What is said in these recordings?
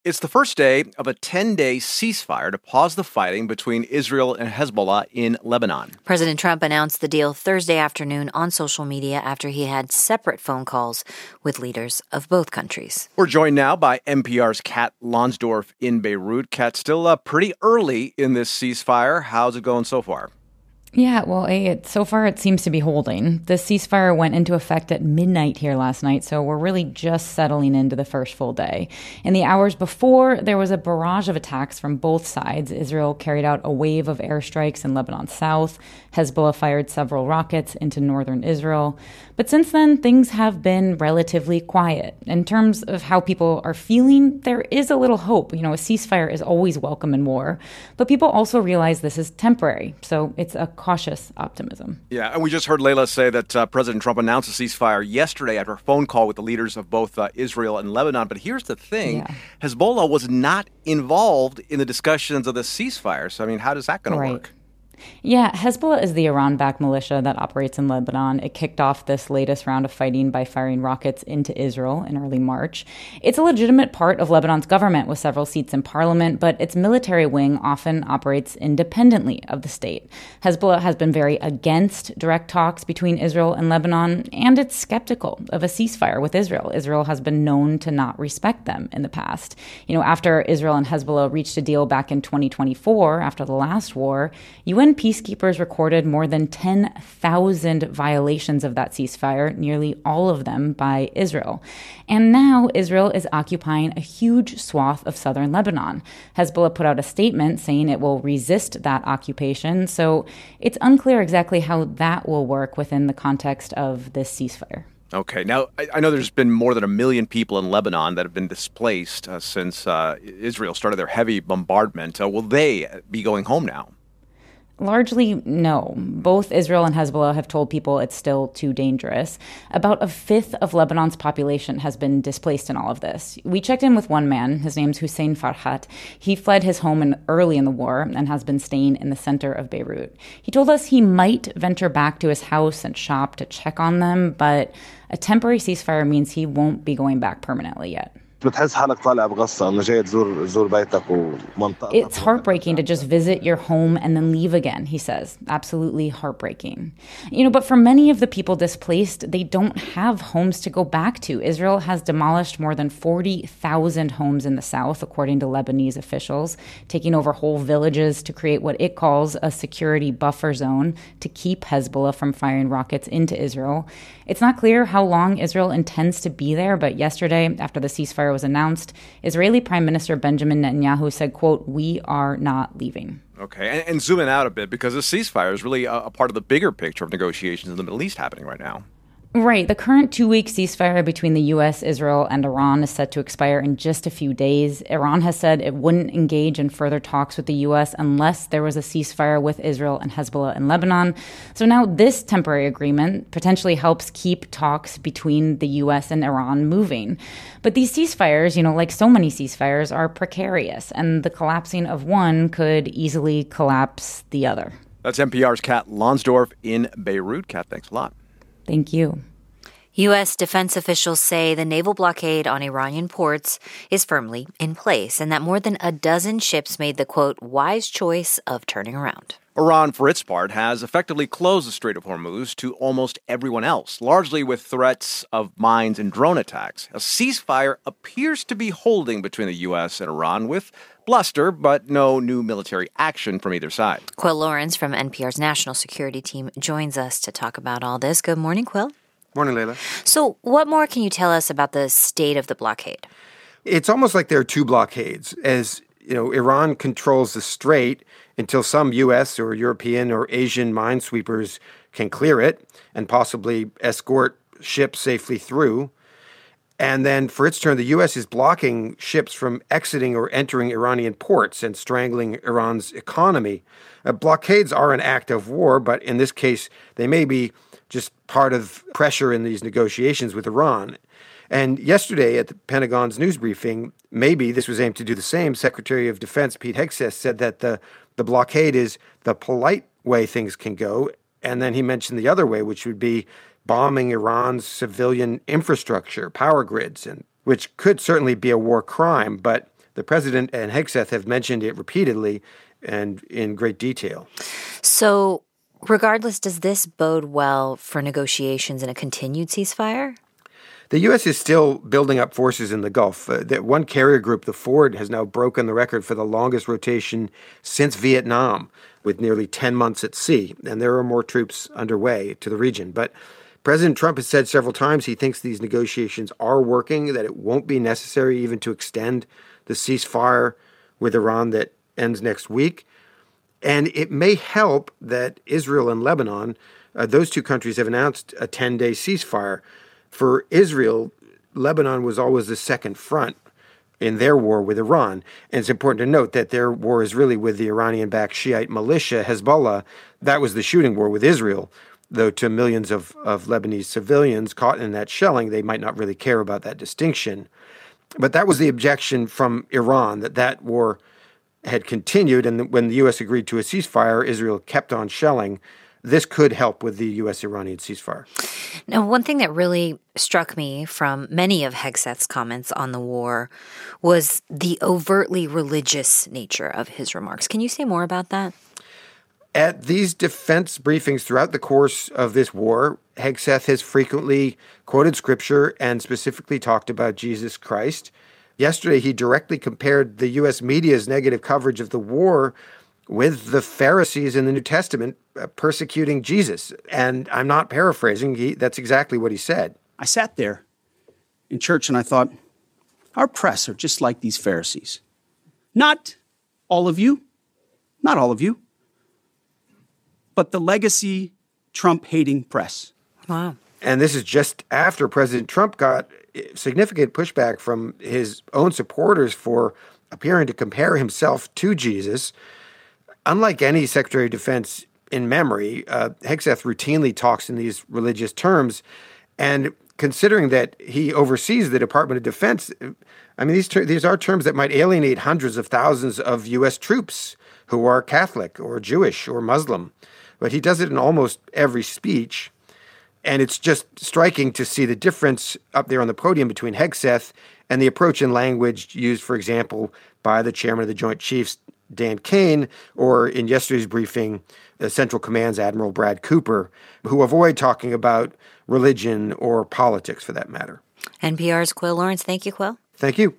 It's the first day of a 10-day ceasefire to pause the fighting between Israel and Hezbollah in Lebanon. President Trump announced the deal Thursday afternoon on social media after he had separate phone calls with leaders of both countries. We're joined now by NPR's Kat Lonsdorf in Beirut. Kat, still pretty early in this ceasefire. How's it going so far? Yeah, well, so far it seems to be holding. The ceasefire went into effect at midnight here last night, so we're really just settling into the first full day. In the hours before, there was a barrage of attacks from both sides. Israel carried out a wave of airstrikes in Lebanon's south. Hezbollah fired several rockets into northern Israel. But since then, things have been relatively quiet. In terms of how people are feeling, there is a little hope. You know, a ceasefire is always welcome in war. But people also realize this is temporary, so it's a cautious optimism. Yeah, and we just heard Layla say that President Trump announced a ceasefire yesterday after a phone call with the leaders of both Israel and Lebanon. But here's the thing. Hezbollah was not involved in the discussions of the ceasefire. So, I mean, how is that going to work? Yeah, Hezbollah is the Iran-backed militia that operates in Lebanon. It kicked off this latest round of fighting by firing rockets into Israel in early March. It's a legitimate part of Lebanon's government with several seats in parliament, but its military wing often operates independently of the state. Hezbollah has been very against direct talks between Israel and Lebanon, and it's skeptical of a ceasefire with Israel. Israel has been known to not respect them in the past. You know, after Israel and Hezbollah reached a deal back in 2024, after the last war, UN peacekeepers recorded more than 10,000 violations of that ceasefire, nearly all of them by Israel. And now Israel is occupying a huge swath of southern Lebanon. Hezbollah put out a statement saying it will resist that occupation, so it's unclear exactly how that will work within the context of this ceasefire. Okay. Now, I know there's been more than 1 million people in Lebanon that have been displaced since Israel started their heavy bombardment. Will they be going home now? Largely, no. Both Israel and Hezbollah have told people it's still too dangerous. About a fifth of Lebanon's population has been displaced in all of this. We checked in with one man. His name's Hussein Farhat. He fled his home early in the war and has been staying in the center of Beirut. He told us he might venture back to his house and shop to check on them, but a temporary ceasefire means he won't be going back permanently yet. It's heartbreaking to just visit your home and then leave again, he says. Absolutely heartbreaking. You know, but for many of the people displaced, they don't have homes to go back to. Israel has demolished more than 40,000 homes in the south, according to Lebanese officials, taking over whole villages to create what it calls a security buffer zone to keep Hezbollah from firing rockets into Israel. It's not clear how long Israel intends to be there, but yesterday, after the ceasefire was announced, Israeli Prime Minister Benjamin Netanyahu said, quote, "We are not leaving." Okay, and zooming out a bit, because the ceasefire is really a part of the bigger picture of negotiations in the Middle East happening right now. Right. The current 2-week ceasefire between the U.S., Israel, and Iran is set to expire in just a few days. Iran has said it wouldn't engage in further talks with the U.S. unless there was a ceasefire with Israel and Hezbollah in Lebanon. So now this temporary agreement potentially helps keep talks between the U.S. and Iran moving. But these ceasefires, you know, like so many ceasefires, are precarious, and the collapsing of one could easily collapse the other. That's NPR's Kat Lonsdorf in Beirut. Kat, thanks a lot. Thank you. U.S. defense officials say the naval blockade on Iranian ports is firmly in place and that more than a dozen ships made the, quote, wise choice of turning around. Iran, for its part, has effectively closed the Strait of Hormuz to almost everyone else, largely with threats of mines and drone attacks. A ceasefire appears to be holding between the U.S. and Iran, with bluster, but no new military action from either side. Quill Lawrence from NPR's national security team joins us to talk about all this. Good morning, Quill. Morning, Layla. So what more can you tell us about the state of the blockade? It's almost like there are two blockades. As you know, Iran controls the strait until some U.S. or European or Asian minesweepers can clear it and possibly escort ships safely through. And then for its turn, the U.S. is blocking ships from exiting or entering Iranian ports and strangling Iran's economy. Blockades are an act of war, but in this case, they may be just part of pressure in these negotiations with Iran. And yesterday at the Pentagon's news briefing, maybe this was aimed to do the same, Secretary of Defense Pete Hegseth said that the blockade is the polite way things can go. And then he mentioned the other way, which would be bombing Iran's civilian infrastructure, power grids, and which could certainly be a war crime. But the president and Hegseth have mentioned it repeatedly and in great detail. So, regardless, does this bode well for negotiations and a continued ceasefire? The U.S. is still building up forces in the Gulf. That one carrier group, the Ford, has now broken the record for the longest rotation since Vietnam, with nearly 10 months at sea. And there are more troops underway to the region. But President Trump has said several times he thinks these negotiations are working, that it won't be necessary even to extend the ceasefire with Iran that ends next week. And it may help that Israel and Lebanon, those two countries have announced a 10-day ceasefire. For Israel, Lebanon was always the second front in their war with Iran. And it's important to note that their war is really with the Iranian-backed Shiite militia, Hezbollah. That was the shooting war with Israel, though to millions of Lebanese civilians caught in that shelling, they might not really care about that distinction. But that was the objection from Iran, that war had continued, and when the U.S. agreed to a ceasefire, Israel kept on shelling. This could help with the U.S.-Iranian ceasefire. Now, one thing that really struck me from many of Hegseth's comments on the war was the overtly religious nature of his remarks. Can you say more about that? At these defense briefings throughout the course of this war, Hegseth has frequently quoted scripture and specifically talked about Jesus Christ. Yesterday, he directly compared the U.S. media's negative coverage of the war with the Pharisees in the New Testament persecuting Jesus. And I'm not paraphrasing. That's exactly what he said. I sat there in church and I thought, our press are just like these Pharisees. Not all of you, but the legacy Trump-hating press. Wow. And this is just after President Trump got significant pushback from his own supporters for appearing to compare himself to Jesus. Unlike any Secretary of Defense in memory, Hegseth routinely talks in these religious terms. And considering that he oversees the Department of Defense, I mean, these are terms that might alienate hundreds of thousands of U.S. troops who are Catholic or Jewish or Muslim. But he does it in almost every speech. And it's just striking to see the difference up there on the podium between Hegseth and the approach and language used, for example, by the chairman of the Joint Chiefs, Dan Kane, or in yesterday's briefing, the Central Command's Admiral Brad Cooper, who avoid talking about religion or politics for that matter. NPR's Quil Lawrence. Thank you, Quil. Thank you.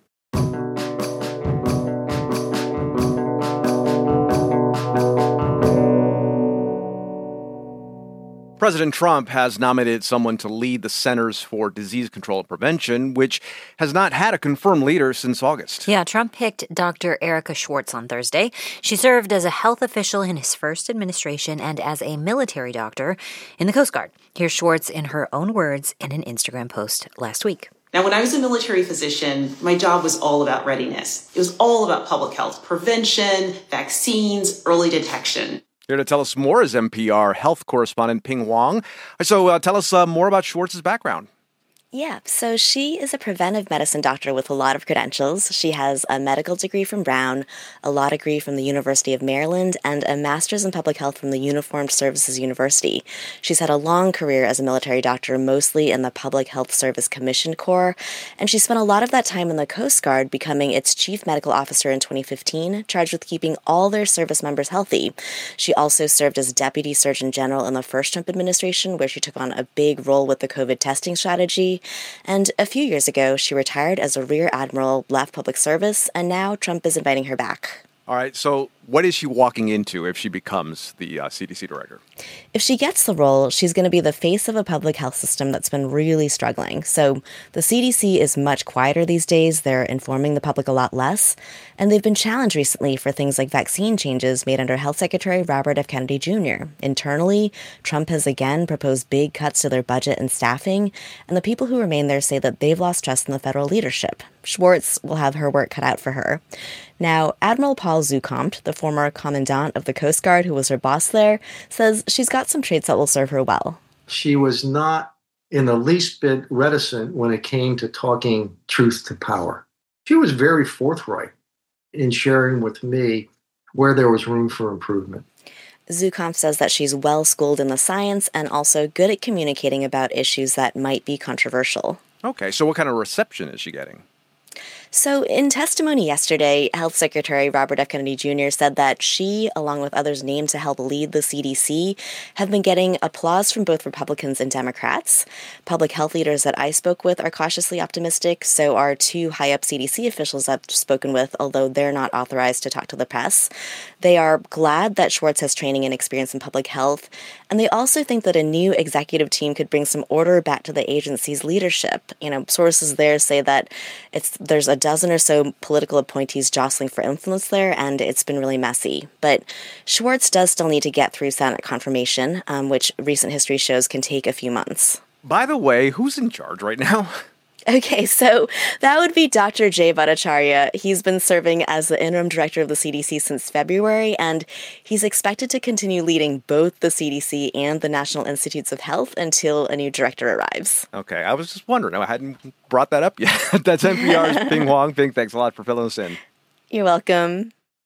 President Trump has nominated someone to lead the Centers for Disease Control and Prevention, which has not had a confirmed leader since August. Yeah, Trump picked Dr. Erica Schwartz on Thursday. She served as a health official in his first administration and as a military doctor in the Coast Guard. Here's Schwartz in her own words in an Instagram post last week. Now, when I was a military physician, my job was all about readiness. It was all about public health, prevention, vaccines, early detection. Here to tell us more is NPR health correspondent Ping Wong. So tell us more about Schwartz's background. Yeah, so she is a preventive medicine doctor with a lot of credentials. She has a medical degree from Brown, a law degree from the University of Maryland, and a master's in public health from the Uniformed Services University. She's had a long career as a military doctor, mostly in the Public Health Service Commissioned Corps, and she spent a lot of that time in the Coast Guard, becoming its chief medical officer in 2015, charged with keeping all their service members healthy. She also served as Deputy Surgeon General in the first Trump administration, where she took on a big role with the COVID testing strategy. And a few years ago, she retired as a Rear Admiral, left public service, and now Trump is inviting her back. All right, so what is she walking into if she becomes the CDC director? If she gets the role, she's going to be the face of a public health system that's been really struggling. So the CDC is much quieter these days. They're informing the public a lot less. And they've been challenged recently for things like vaccine changes made under Health Secretary Robert F. Kennedy Jr. Internally, Trump has again proposed big cuts to their budget and staffing. And the people who remain there say that they've lost trust in the federal leadership. Schwartz will have her work cut out for her. Now, Admiral Paul Zucompt, the former commandant of the Coast Guard who was her boss there, says she's got some traits that will serve her well. She was not in the least bit reticent when it came to talking truth to power. She was very forthright in sharing with me where there was room for improvement. Zucompt says that she's well-schooled in the science and also good at communicating about issues that might be controversial. Okay, so what kind of reception is she getting? So in testimony yesterday, Health Secretary Robert F. Kennedy Jr. said that she, along with others named to help lead the CDC, have been getting applause from both Republicans and Democrats. Public health leaders that I spoke with are cautiously optimistic, so are two high-up CDC officials I've spoken with, although they're not authorized to talk to the press. They are glad that Schwartz has training and experience in public health, and they also think that a new executive team could bring some order back to the agency's leadership. Sources there say that there's a dozen or so political appointees jostling for influence there, and it's been really messy. But Schwartz does still need to get through Senate confirmation, which recent history shows can take a few months. By the way, who's in charge right now? Okay, so that would be Dr. Jay Bhattacharya. He's been serving as the interim director of the CDC since February, and he's expected to continue leading both the CDC and the National Institutes of Health until a new director arrives. Okay, I was just wondering. I hadn't brought that up yet. That's NPR's Pien Huang. Pien, thanks a lot for filling us in. You're welcome.